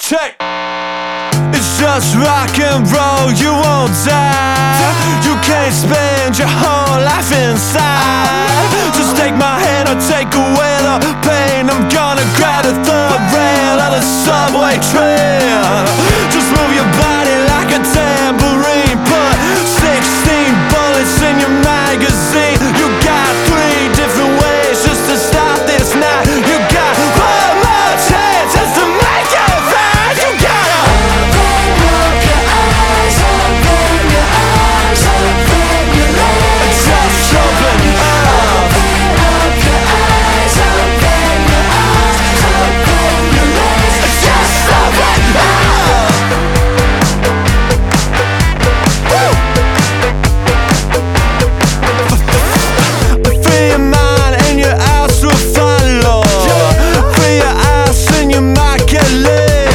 Check. It's just rock and roll, you won't die. You can't spend your whole life inside. Just take my hand or take away the pain. I'm gonna grab the third rail of the subway train.